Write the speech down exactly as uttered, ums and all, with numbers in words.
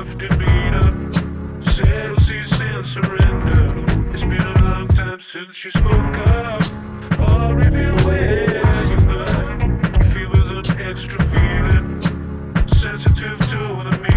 soft demeanor. Settle seats and surrender. It's been a long time since you spoke up. Or if you wait.